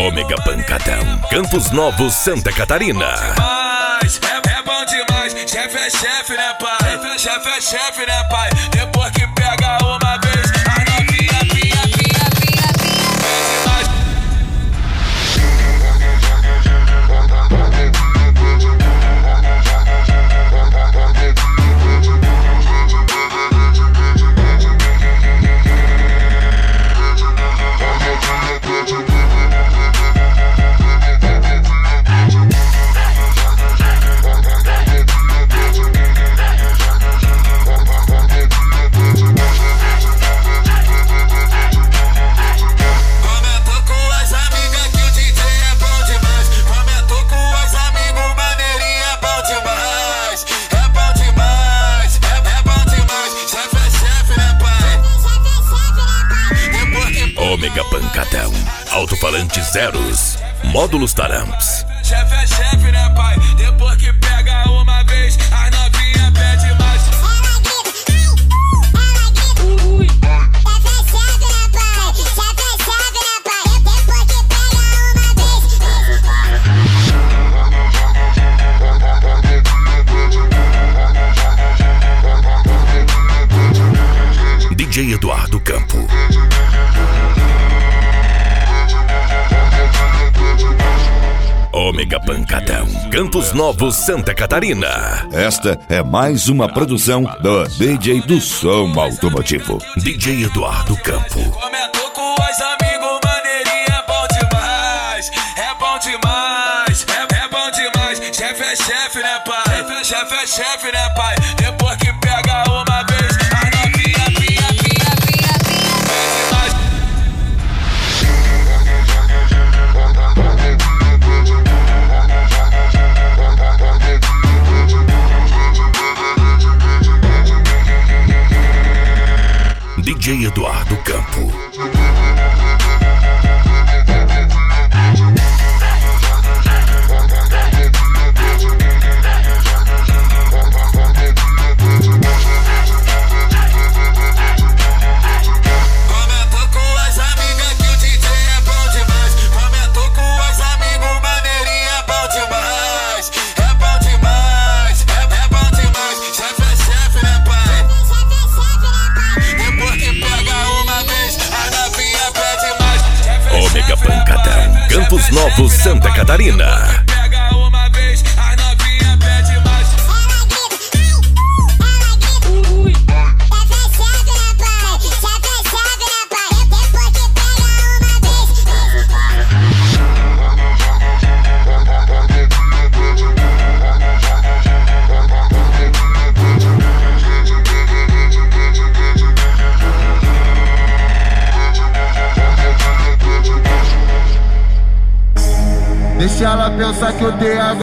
Ômega Pancadão, Campos Novos, Santa Catarina. É bom demais, chefe é chefe, né, pai? Chefe é chefe, né, pai? Depois que pega uma vez, a novinha pia. Ômega Pancadão, alto-falante zeros, módulos Taramps. Chefe é chefe, né, pai? Depois que pega uma vez, a novinha pede mais. Ela grita, ui. Chefe é chefe, né, pai? Chefe é chefe, né, pai? Depois que pega uma vez. DJ Eduardo Campo. Ômega Pancadão, Campos Novos, Santa Catarina. Esta é mais uma produção do DJ do Som Automotivo. DJ Eduardo Campo. Comentou com os amigos, maneirinha é bom demais. É bom demais, é bom demais. Chefe é chefe, né, pai? Chefe é chefe, né, pai? Depois que pega uma vez, a novinha pia. DJ Eduardo Campo. Comentou com as amigas que o DJ é bom demais. Comentou com os amigos, maneirinha é bom demais. É bom demais, é bom demais. Chefe é chefe, né, pai? Depois que pega uma vez, a novinha pede mais. Ômega Pancadão, Campos Novos, Santa Catarina. Pega uma vez, a novinha pede mais. Ela grita, ui. Chefe é chefe, né, pai? Chefe é chefe, né, pai? Depois que pega uma vez. Deixa ela pensar que eu tenho